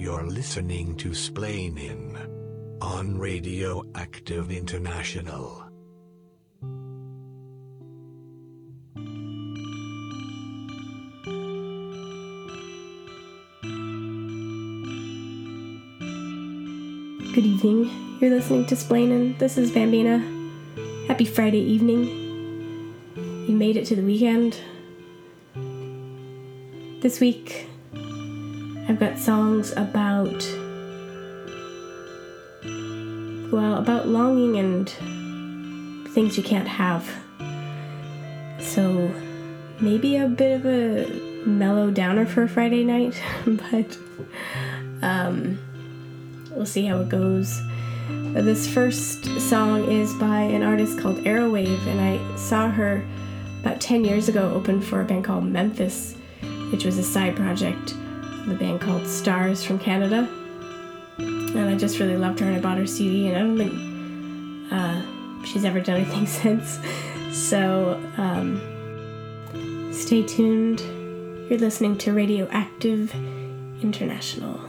You're listening to Splainin on Radioactive International. Good evening. You're listening to Splainin. This is Bambina. Happy Friday evening. You made it to the weekend. This week, I've got songs about longing and things you can't have. So, maybe a bit of a mellow downer for a Friday night, but we'll see how it goes. This first song is by an artist called Arrowwave, and I saw her about 10 years ago open for a band called Memphis, which was a side project of the band called Stars from Canada. And I just really loved her, and I bought her CD, and I don't think she's ever done anything since. So, stay tuned. You're listening to Radioactive International.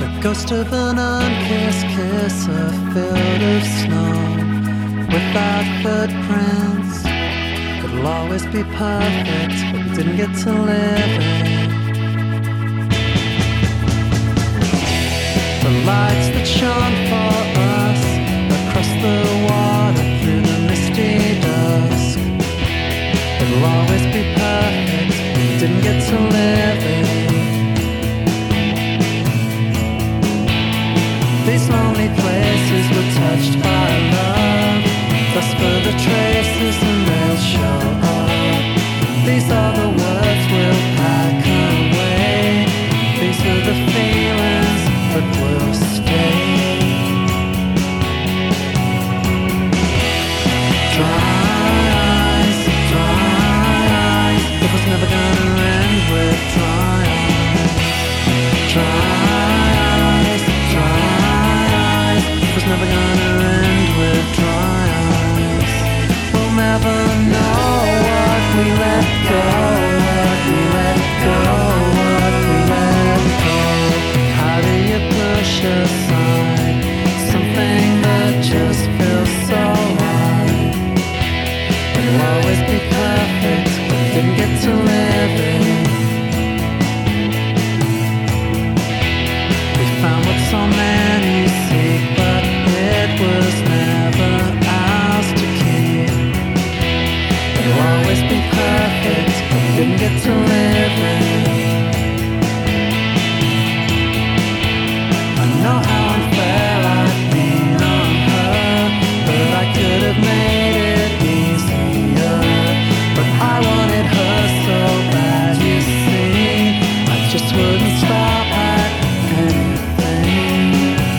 Ghost of an unkissed kiss, a field of snow without footprints. It'll always be perfect, but we didn't get to live it. The lights that shone for us across the water through the misty dusk. It'll always be perfect, but we didn't get to live it. These lonely places were touched by love. Thus for the traces and they'll show up. These are the words we'll pack away. These are the feelings that will stay. Dry eyes. It was never gonna end with dry eyes. Dry was never gonna end with dry eyes. We'll never know what we let go, what we let go, what we let go. How do you push aside something that just feels so right? It'll always be perfect, but didn't get to live it. We found what so many seek, but it was never ours to keep. It'll always be perfect, but we didn't get to live it. I know how unfair I've been on her, but I could have made it easier. But I wanted her so bad, you see. I just wouldn't stop at anything.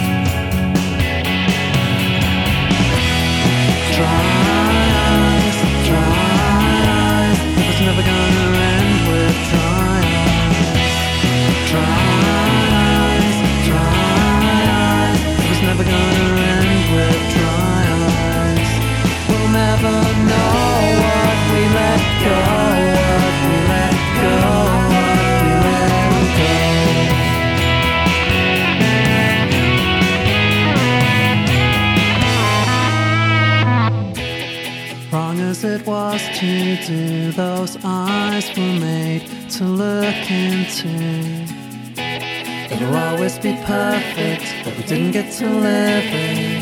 It was never gonna end with dry eyes. Dry eyes. It was never gonna end with dry eyes. We'll never know what we let go, what we let go, what we let go. Wrong as it was to do, those eyes were made to look into. It'll always be perfect, but we didn't get to live it.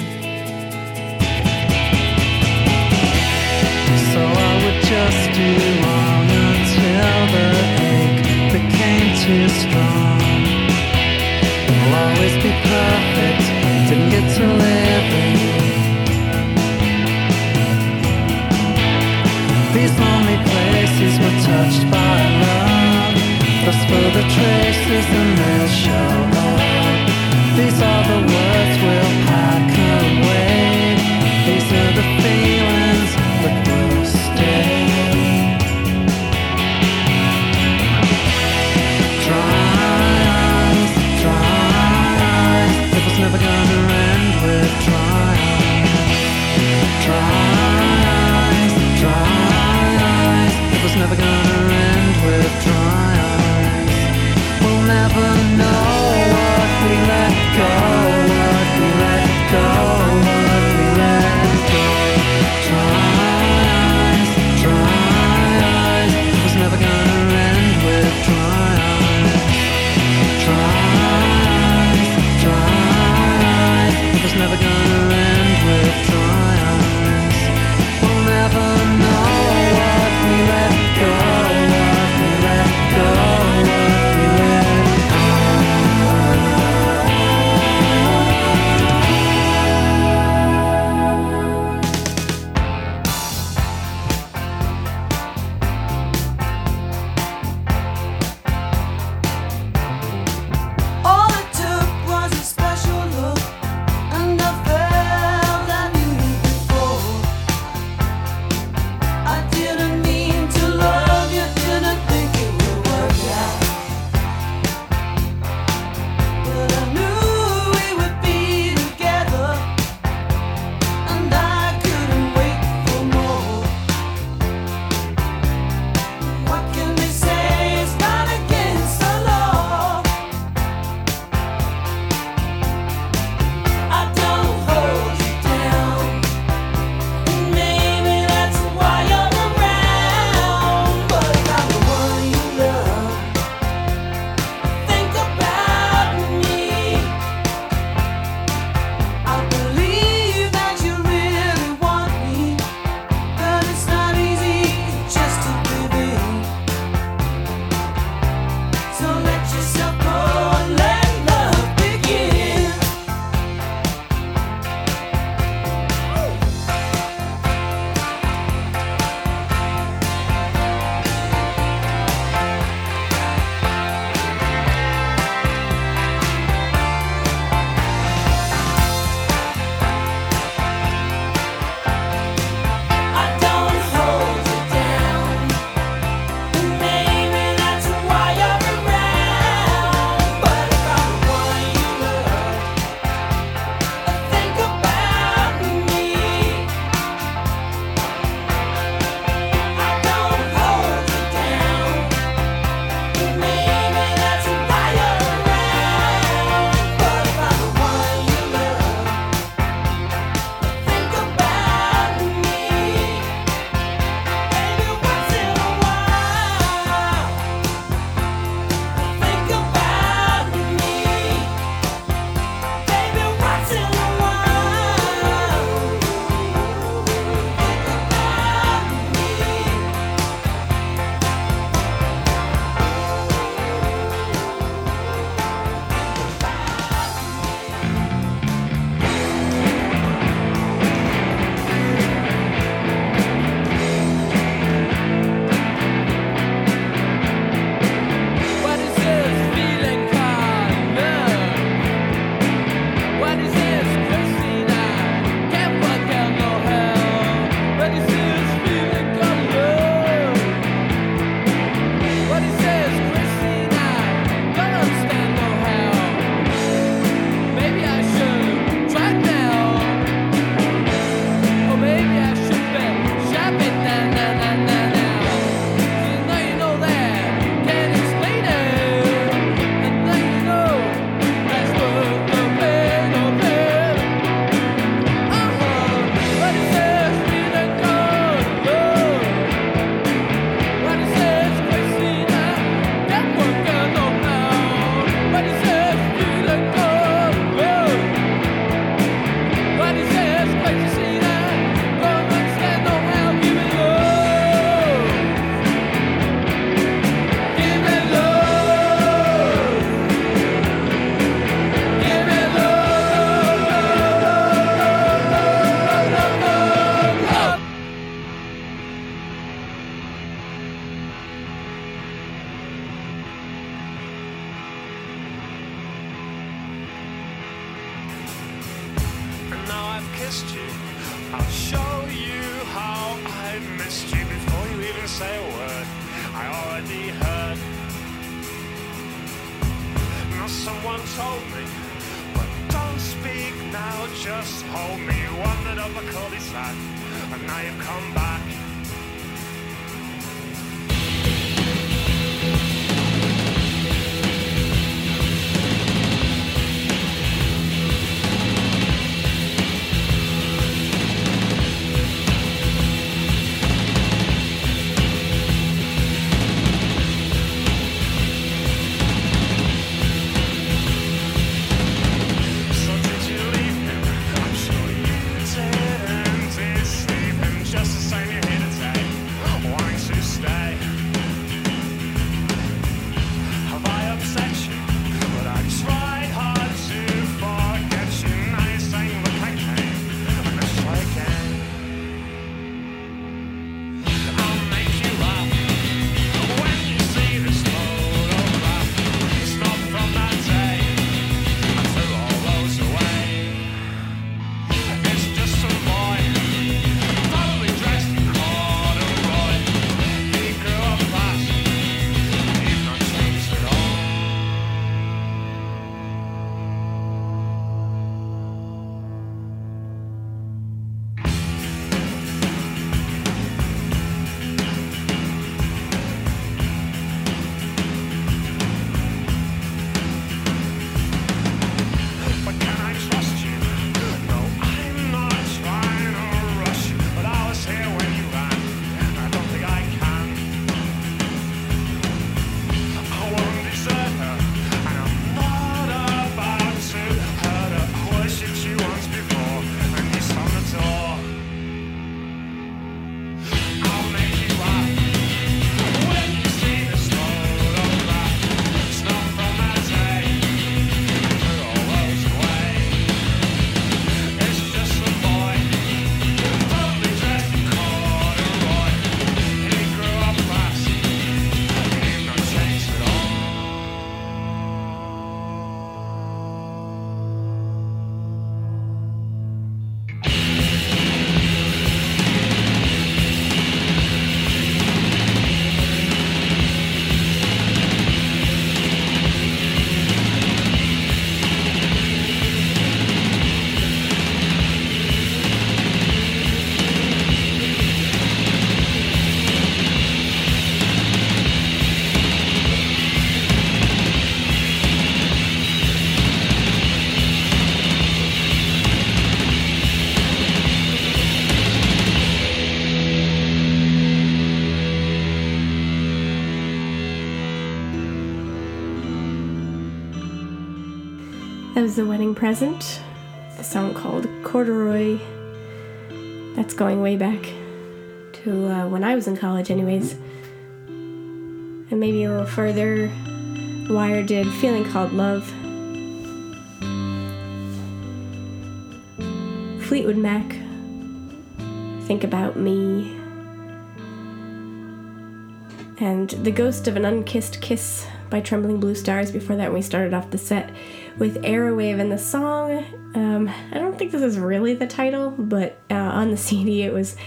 So I would just do wrong until the ache became too strong. It'll always be perfect, but we didn't get to live it. These lonely places were touched by love. Thus for the traces and they'll show up. These are the words we'll pack away. These are the feelings that will stay. Dry eyes. It was never gonna end with dry eyes. Dry eyes. It was never gonna end with dry eyes. We'll never know what we let go, what we let go, what we let go. Dry eyes. It was never gonna end with dry eyes. Dry eyes. It was never gonna end with dry eyes. We'll never know what we let go, what we let go, what we let go. I've kissed you. I'll show you how I missed you before you even say a word. I already heard. Now someone told me, but don't speak now, just hold me. You wandered up a cul-de-sac, and now you've come back. That was The Wedding Present, a song called Corduroy. That's going way back to when I was in college anyways. And maybe a little further, Wire did Feeling Called Love. Fleetwood Mac, Think About Me. And The Ghost of an Unkissed Kiss by Trembling Blue Stars. Before that, we started off the set with Aerowave, and the song, I don't think this is really the title, but on the CD it was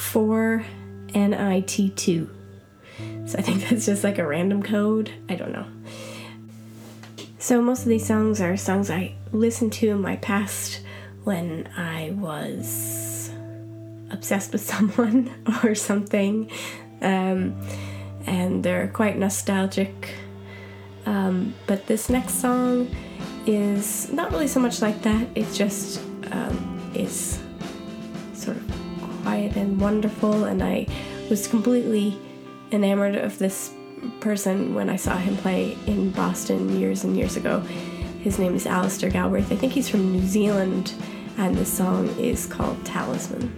4NIT2. So I think that's just like a random code. I don't know. So most of these songs are songs I listened to in my past when I was obsessed with someone or something. And they're quite nostalgic. But this next song is not really so much like that. It just is sort of quiet and wonderful, and I was completely enamored of this person when I saw him play in Boston years and years ago. His name is Alistair Galbraith. I think he's from New Zealand, and the song is called Talisman.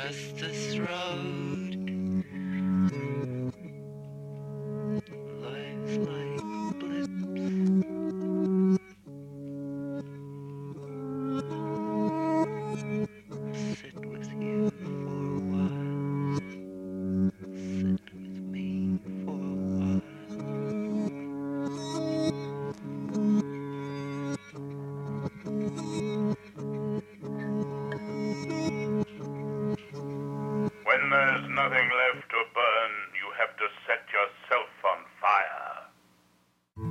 Justice Road. Life's like blips. Sit with you for a while. Sit with me for a while. When there's nothing left to burn, you have to set yourself on fire.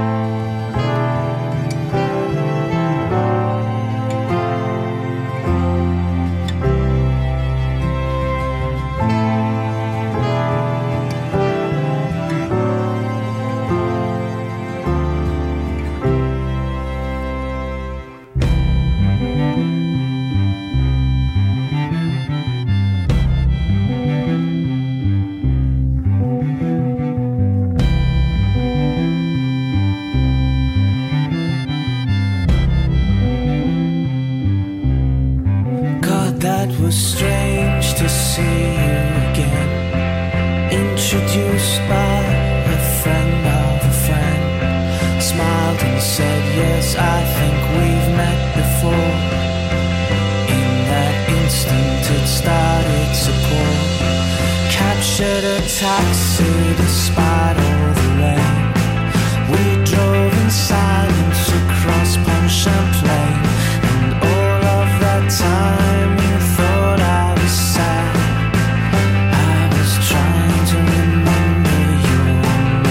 Was strange to see you again, introduced by a friend of a friend, smiled and said, yes, I think we've met before. In that instant it started to pour, captured a taxi despite all the rain. We drove in silence across Pontchartrain, and all of that time thought I was sad. I was trying to remember your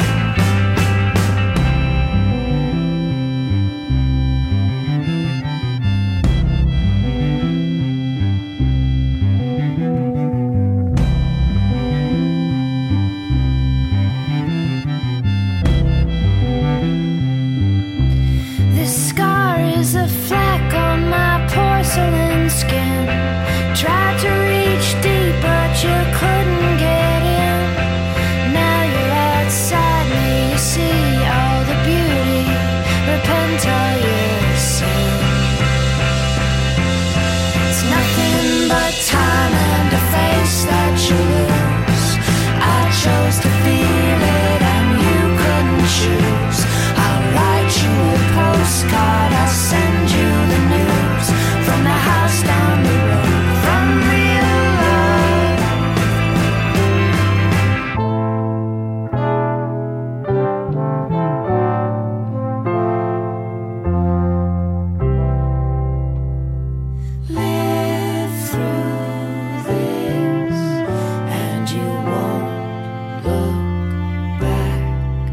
This scar is a fleck on my porcelain skin. Tried to reach deep, but you couldn't get in. Now you're outside me, you see all the beauty, repent all your sin. It's nothing but time and a face that you lose. I chose to feel it and you couldn't choose. I'll write you a postcard, I'll send you the news from the house down the road, from real love. Live through this and you won't look back.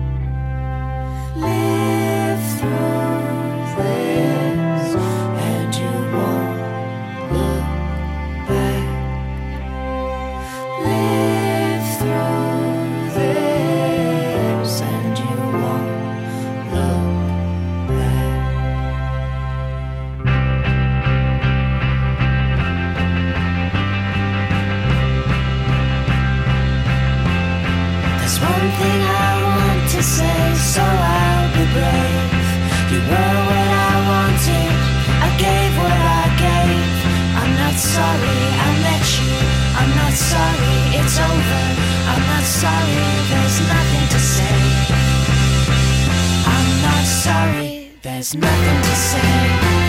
Live through this and you won't look back. Live through this and you won't look back. There's one thing I want to say, so I'll be brave. You were what I wanted, I gave what I gave. I'm not sorry I met you, I'm not sorry it's over. I'm not sorry, there's nothing to say. I'm not sorry, there's nothing to say.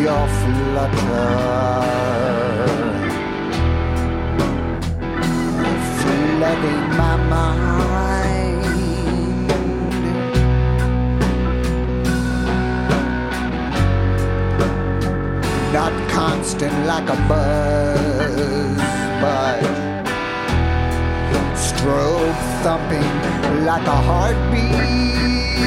your flutter, flooding my mind, not constant like a buzz, but strobe thumping like a heartbeat.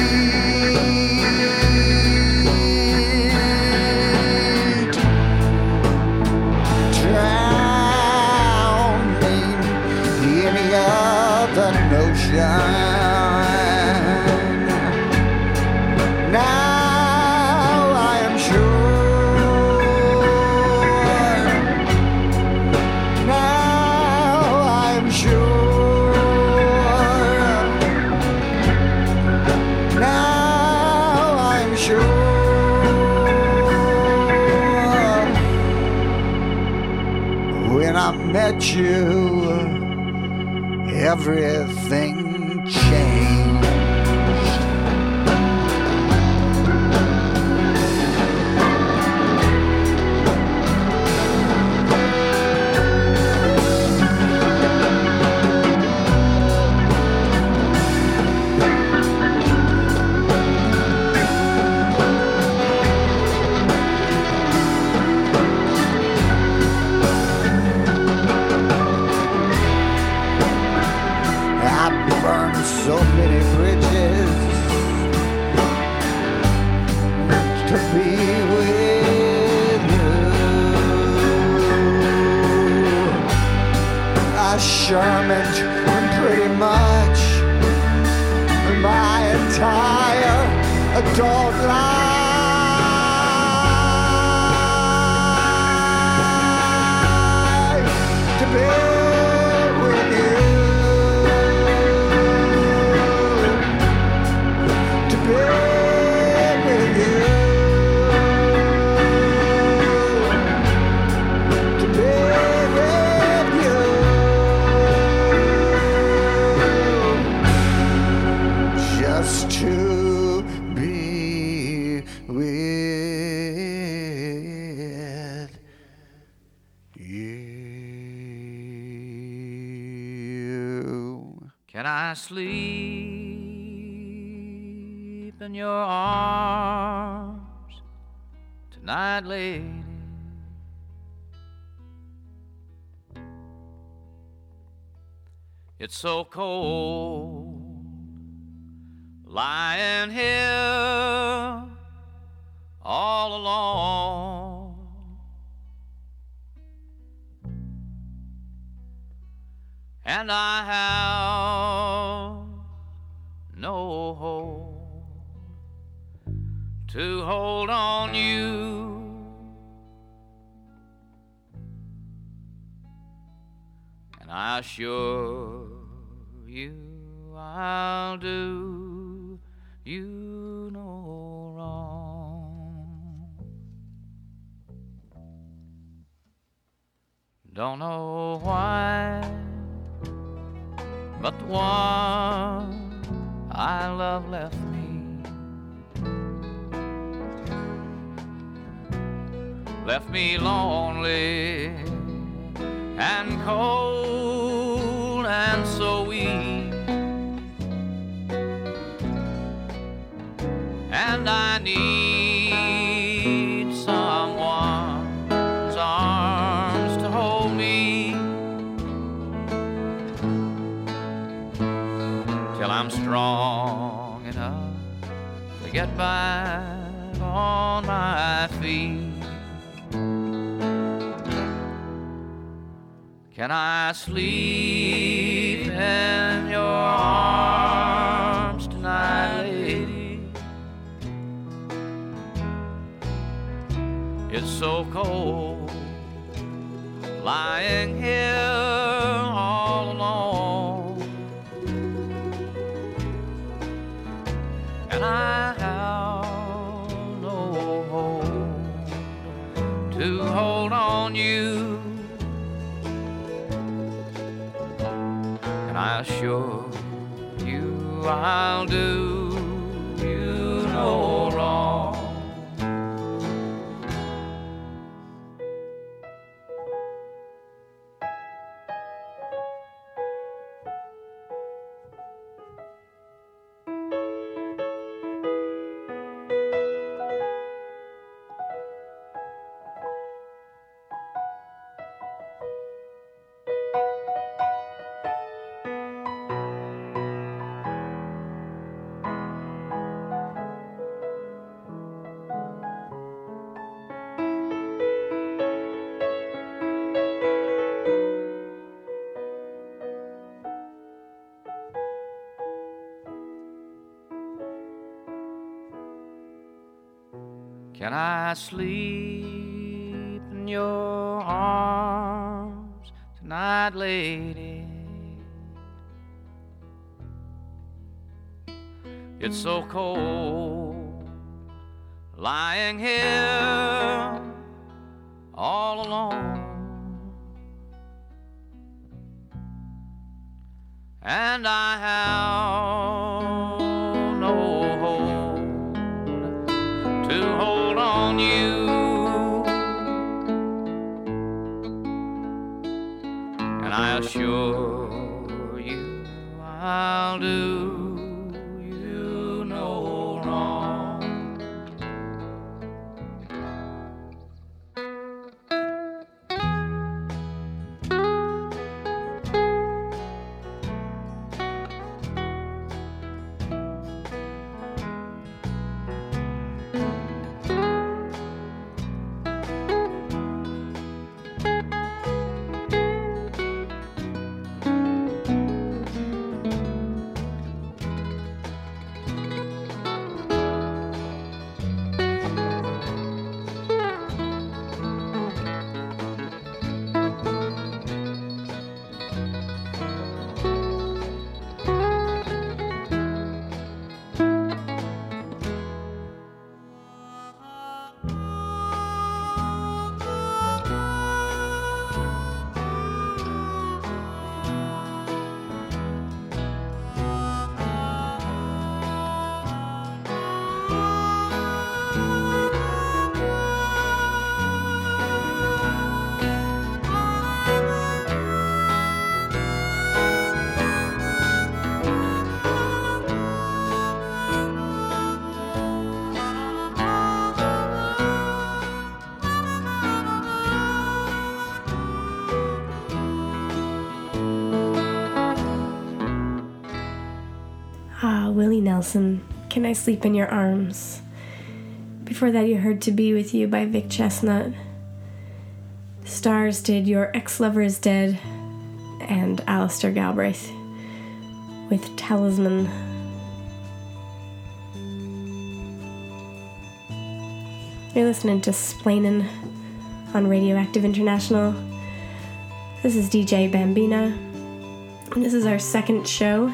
Drowning any other notion. Now I am sure. Now I am sure. Now I'm sure. When I met you, everything changed. So many bridges to be with you. I sure meant pretty much my entire adult life to be with you. Can I sleep in your arms tonight, lady? It's so cold lying here all alone. And I have no hope to hold on you. And I assure you I'll do you no wrong. Don't know why, but the one I love left me lonely and cold and so weak, and I need someone's arms to hold me till I'm strong enough to get back on my feet. Can I sleep in your arms tonight, lady? It's so cold lying here all alone, and I have no hope to hold on you. I assure you I'll do you no wrong. Can I sleep in your arms tonight, lady? It's so cold lying here all alone, and I have no hold to hold on you, and I assure you I'll do you no wrong. Willie Nelson, Can I Sleep in Your Arms? Before that, you heard To Be With You by Vic Chestnut. Stars did Your Ex-Lover Is Dead, and Alistair Galbraith with Talisman. You're listening to Splainin' on Radioactive International. This is DJ Bambina, and this is our second show.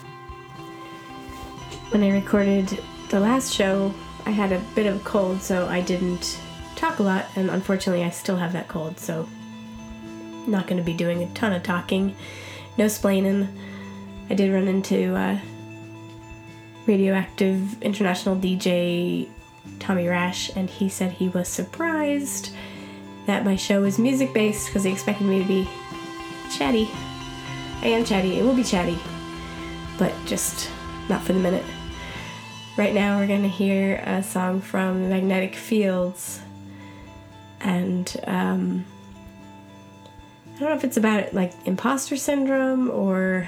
When I recorded the last show, I had a bit of a cold, so I didn't talk a lot, and unfortunately I still have that cold, so I'm not going to be doing a ton of talking. No splainin'. I did run into Radioactive International DJ Tommy Rash, and he said he was surprised that my show was music-based because he expected me to be chatty. I am chatty. It will be chatty, but just not for the minute. Right now we're going to hear a song from Magnetic Fields, and I don't know if it's about like imposter syndrome or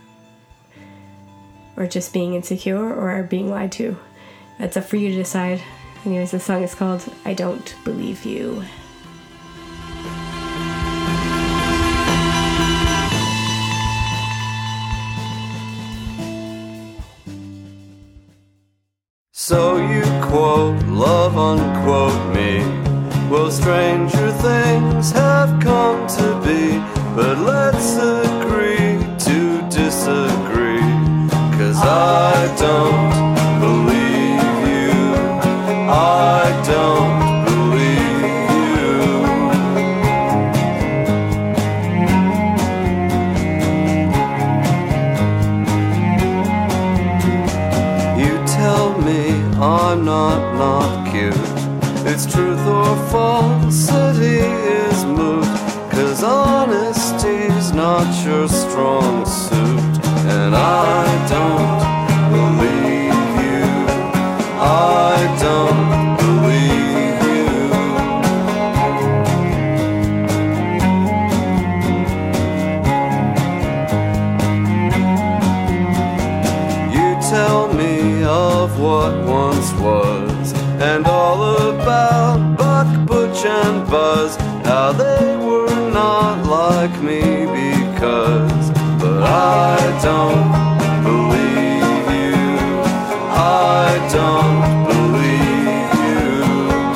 just being insecure or being lied to. That's up for you to decide. Anyways, the song is called I Don't Believe You. So you quote, love unquote me. Well, stranger things have come to be, but let's agree to disagree, 'cause I don't believe you. I don't believe you. You tell me I'm not cute. It's truth or falsity is moot, 'cause honesty's not your strong suit. And I don't believe you. I don't believe you. You tell me of what once was, and all about Buck, Butch, and Buzz, how they were not like me because, but I don't believe you. I don't believe you.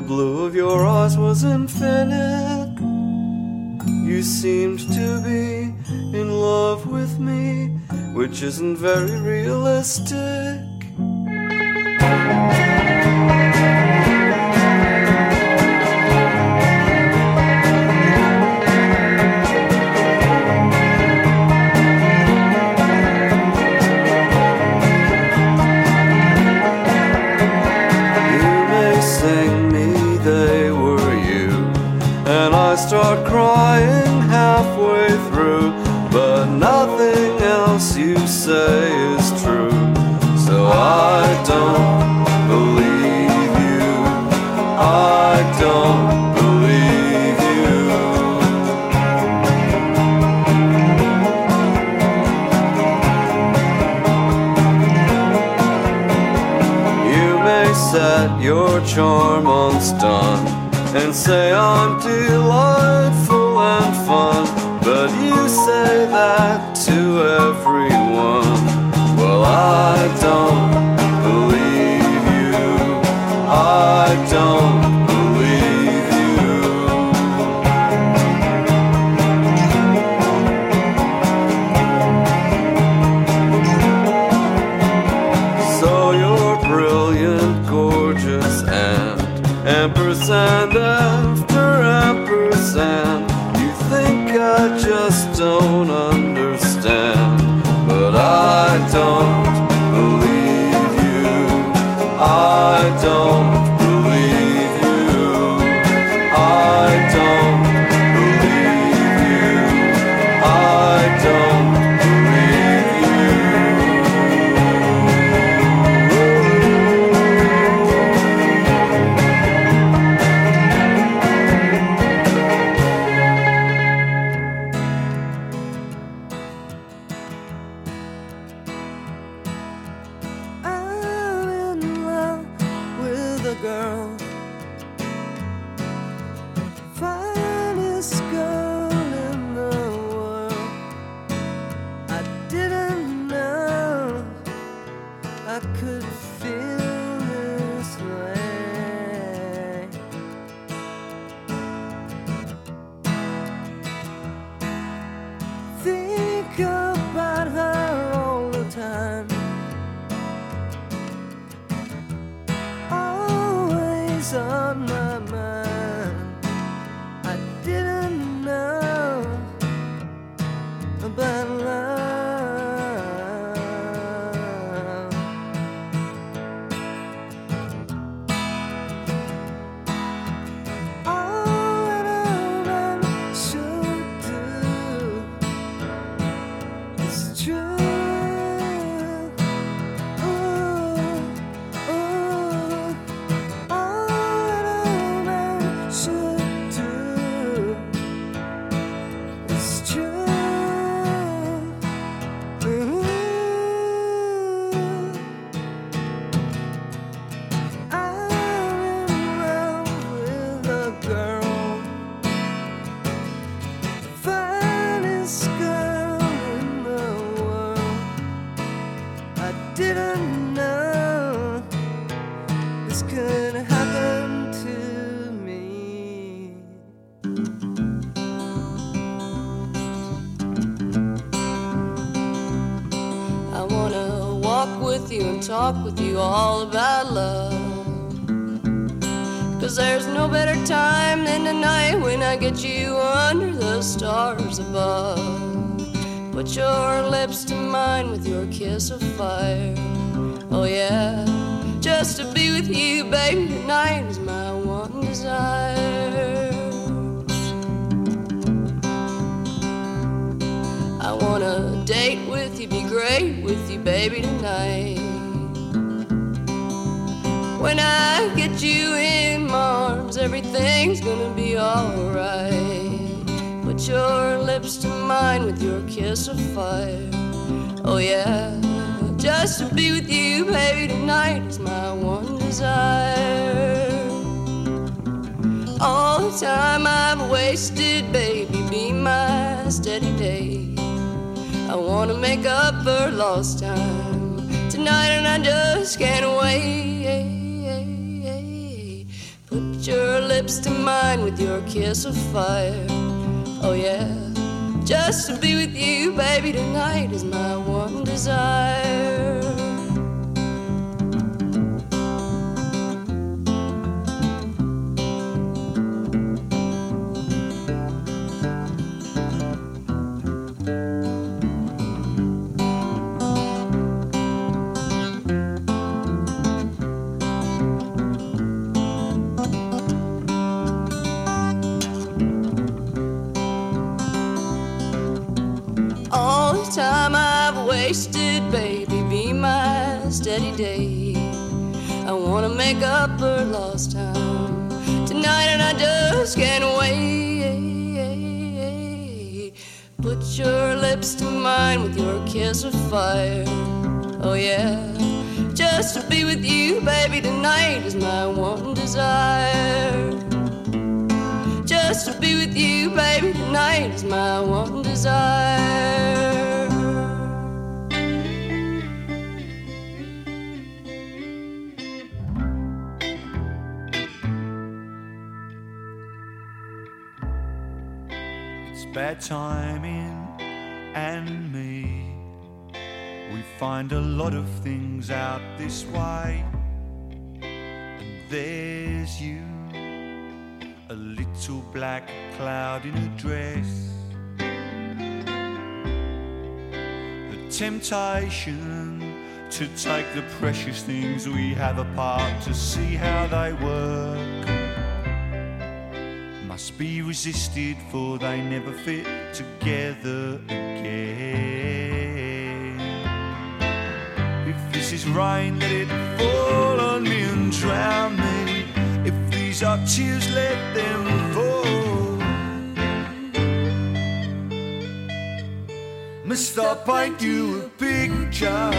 blue of your eyes was infinite. You seemed to be in love with me, which isn't very realistic. Start crying halfway through, but nothing else you say is true. So I don't believe you. I don't believe you. You may set your charm on stun and say I'm delightful and fun, but you say that to everyone. Well, I don't believe you. I don't believe you. So you're brilliant, gorgeous, and ampersand after ampersand. You think I just don't understand, but I don't believe you. I don't believe you. I don't believe you. I don't believe you. Talk with you all about love, 'cause there's no better time than tonight when I get you under the stars above. Put your lips to mine with your kiss of fire. Oh yeah, just to be with you, baby, tonight is my one desire. I wanna date with you, be great with you, baby, tonight. When I get you in my arms, everything's gonna be alright. Put your lips to mine with your kiss of fire. Oh yeah, just to be with you, baby, tonight is my one desire. All the time I've wasted, baby, be my steady day. I wanna make up for lost time tonight, and I just can't wait. Put Put your lips to mine with your kiss of fire. Oh yeah, just to be with you, baby, tonight is my one desire. Time I've wasted, baby, be my steady day. I wanna make up for lost time tonight, and I just can't wait. Put your lips to mine with your kiss of fire. Oh yeah, just to be with you, baby, tonight is my one desire. Just to be with you, baby, tonight is my one desire. Bad timing and me, we find a lot of things out this way. And there's you, a little black cloud in a dress. The temptation to take the precious things we have apart to see how they work must be resisted, for they never fit together again. If this is rain, let it fall on me and drown me. If these are tears, let them fall. Must I paint you a picture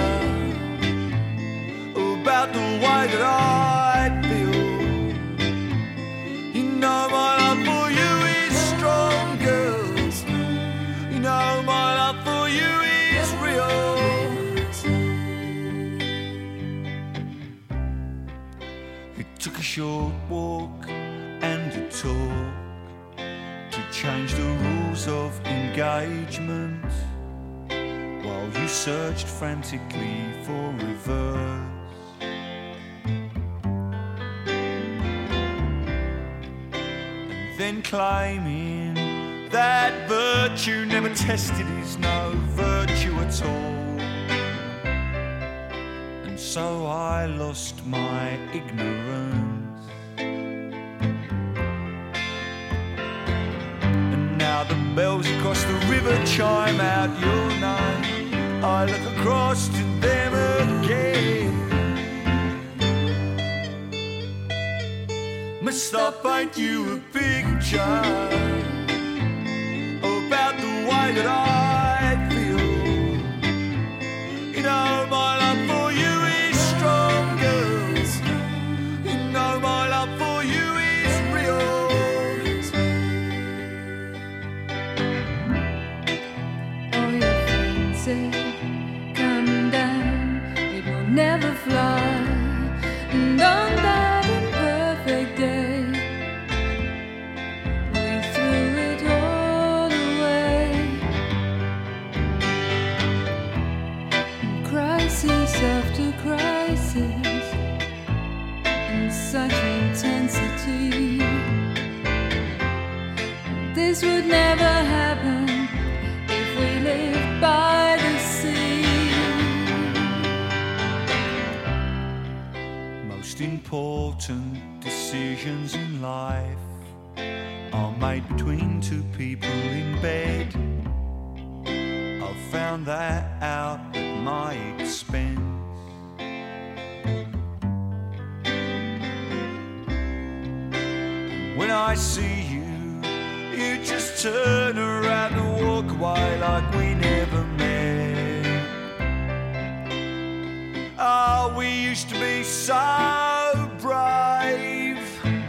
about the way that I feel? You know my love for you is strong, girls. You know my love for you is real. It took a short walk and a talk to change the rules of engagement, while you searched frantically for reverse. Then claiming that virtue never tested is no virtue at all. And so I lost my ignorance, and now the bells across the river chime out your name. I look across to them again. Must I paint you a picture about the way that I feel? You know my love for you is strong, girls. You know my love for you is real. All your friends say, come down, it will never fly. And on that imperfect day, after crisis in such intensity. This would never happen if we lived by the sea. Most important decisions in life are made between two people in bed. I've found that out at my expense. When I see you, you just turn around and walk away like we never met. Oh, we used to be so brave.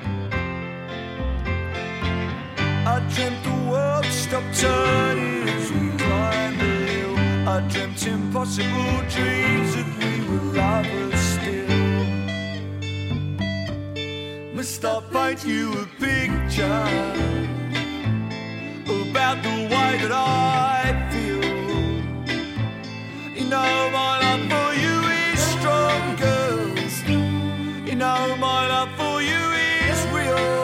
I dreamt the world stopped turning as we climbed the hill. I dreamt impossible dreams that we were lovers still. Must I paint you a picture about the way that I feel? You know my love for you is strong, girls. You know my love for you is real.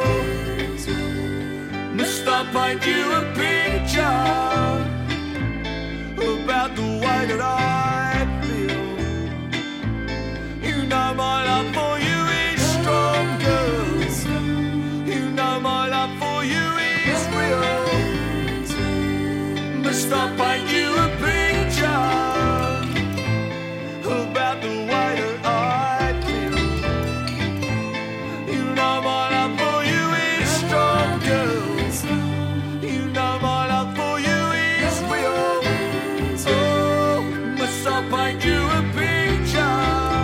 Must I paint you a picture about the way that I feel? You know my love for you is strong, girls. You know my love for you is real. Must I paint you a picture about the way that I feel? You know my love for you is strong, girls. You know my love for you is real. Oh, must I paint you a picture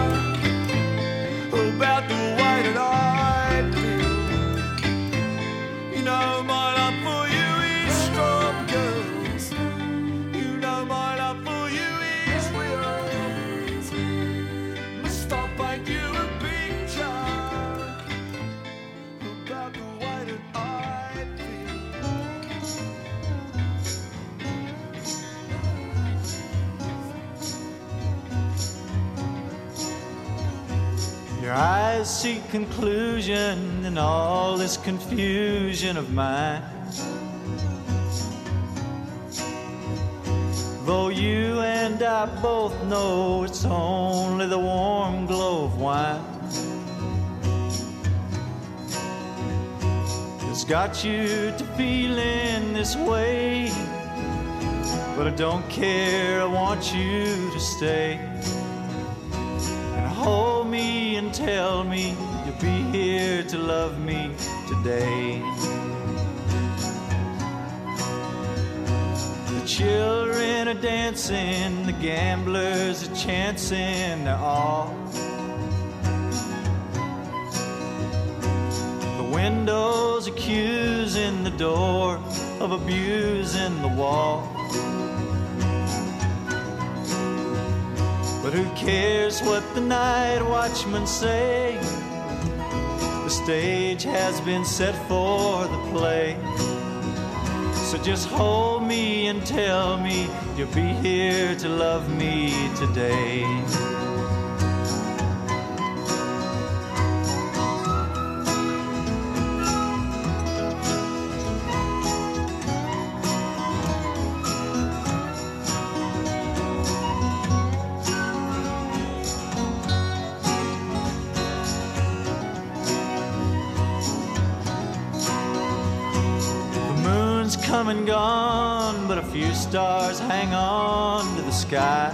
about the way that I feel? You know my love for you is strong, girls. You know my love for you is real. Must I paint you a picture about the way that I feel? Your eyes seek conclusion in all this confusion of mine. Though you and I both know it's only the warm glow of wine that's got you to feeling this way. But I don't care, I want you to stay and hold me and tell me you'll be here to love me today. The children are dancing, the gamblers are chancing their all. The windows accusing the door of abusing the wall. But who cares what the night watchmen say? The stage has been set for the play. So just hold me and tell me you'll be here to love me today. Come and gone, but a few stars hang on to the sky.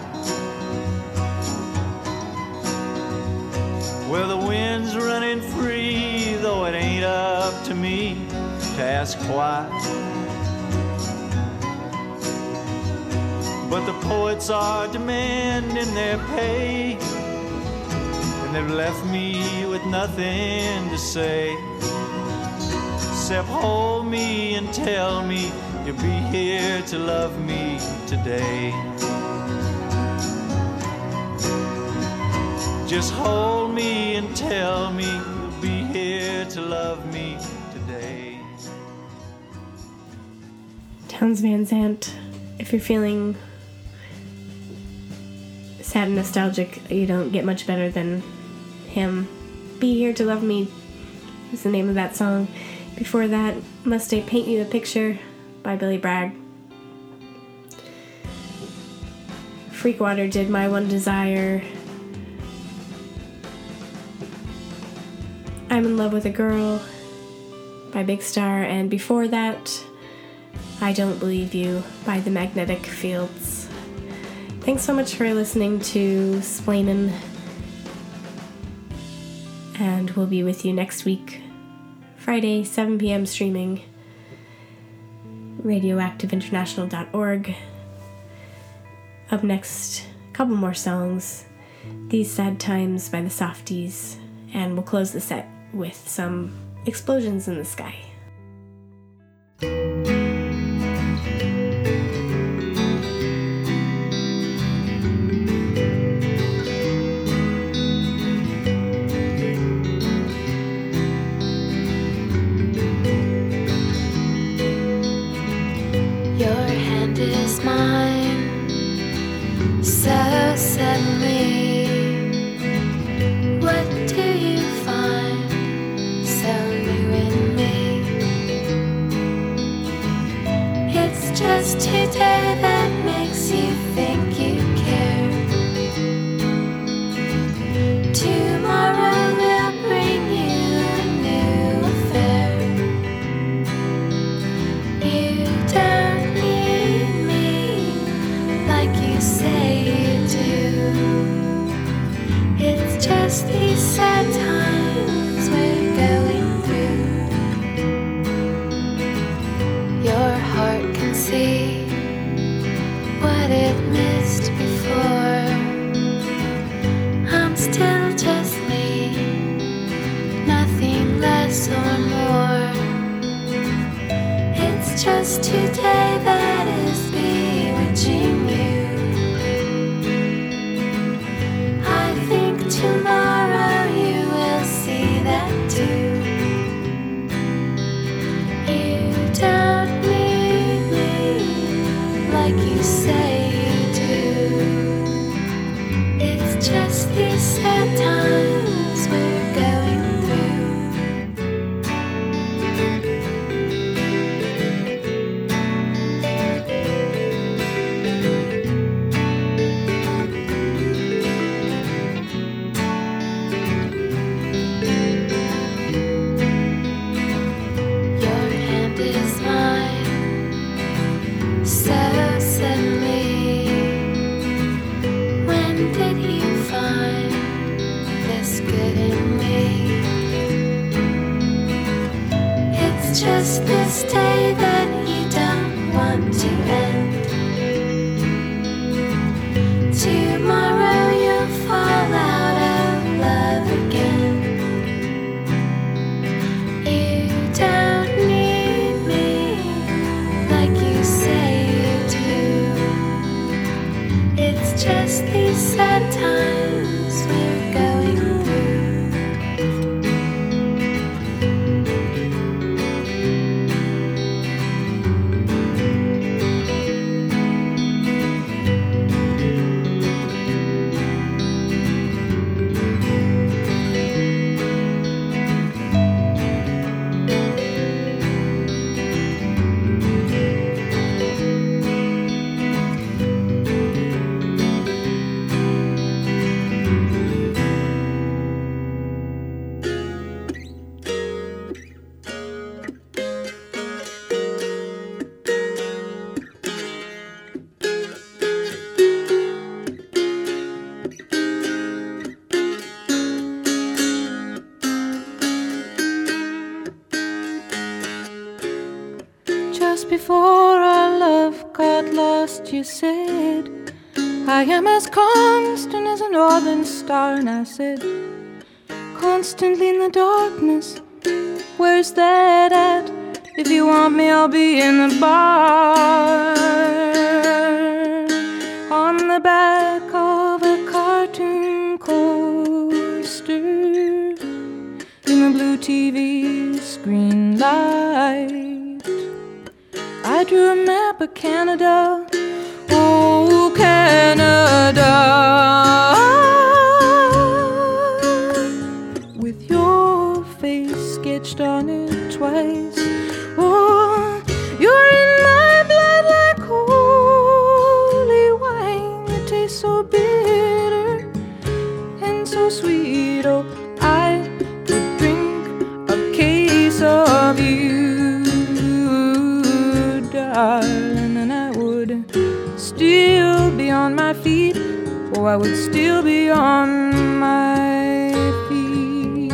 Well, the wind's running free, though it ain't up to me to ask why. But the poets are demanding their pay, and they've left me with nothing to say. Except hold me and tell me you'll be here to love me today. Just hold me and tell me you'll be here to love me today. Townes Van Zandt, if you're feeling sad and nostalgic, you don't get much better than him. Be Here to Love Me is the name of that song. Before that, Must I Paint You a Picture by Billy Bragg. Freakwater did My One Desire. I'm in Love with a Girl by Big Star. And before that, I Don't Believe You by The Magnetic Fields. Thanks so much for listening to Splainin'. And we'll be with you next week. Friday, 7 p.m. streaming, radioactiveinternational.org. Up next, a couple more songs, These Sad Times by the Softies, and we'll close the set with some explosions in the sky. just today that makes you think you care. Tomorrow will bring you a new affair. You don't need me like you say you do. It's just these sad times we're going through. Your heart can see what it missed before. I'm still just me, nothing less or more. It's just today that is bewitching you. I think tomorrow you will see that too. You don't need me like you say you do. It's just these sad times we're going through. Your hand is mine, so suddenly. When did you find this good in me? It's just this day that you don't want to end. Tomorrow you'll fall out of love again. You don't need me like you say you do. It's just these sad times we're going through. Just before our love got lost, you said, I am as constant as a northern star. And I said, constantly in the darkness, where's that at? If you want me, I'll be in the bar. On the back of a cartoon coaster, in the blue TV screen light, I drew a map of Canada. Oh, Canada, with your face sketched on it twice. Oh, you're in my blood like holy wine. It tastes so bitter and so sweet. Oh, I could drink a case of you, darling, and I would still be on my feet. Oh, I would still be on my feet.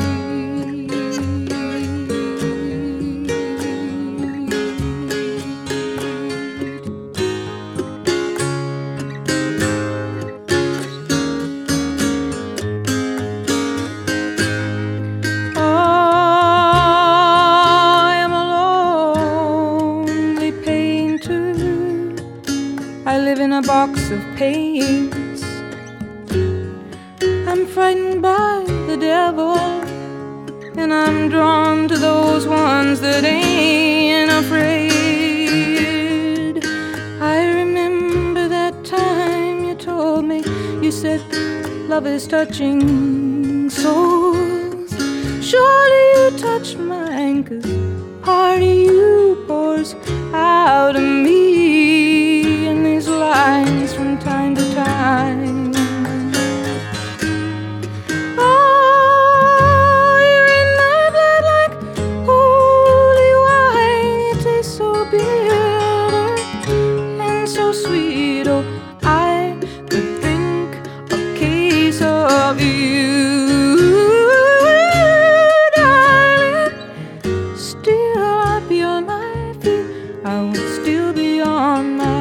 I am a lonely painter. I live in a box of paints. I'm frightened by the devil, and I'm drawn to those ones that ain't afraid. I remember that time you told me, you said, love is touching souls. Surely you touched mine, 'cause part of you pours out of me. still I'd be on my feet. I would still be on my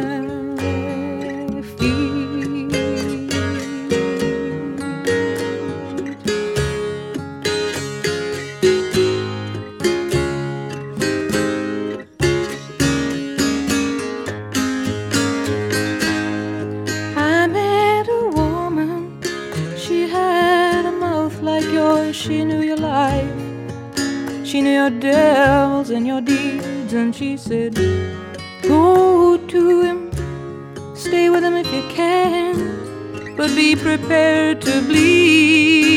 feet. I met a woman, she had a mouth like yours, she knew your life. She knew your devils and your deeds, and she said, go to him, stay with him if you can, but be prepared to bleed.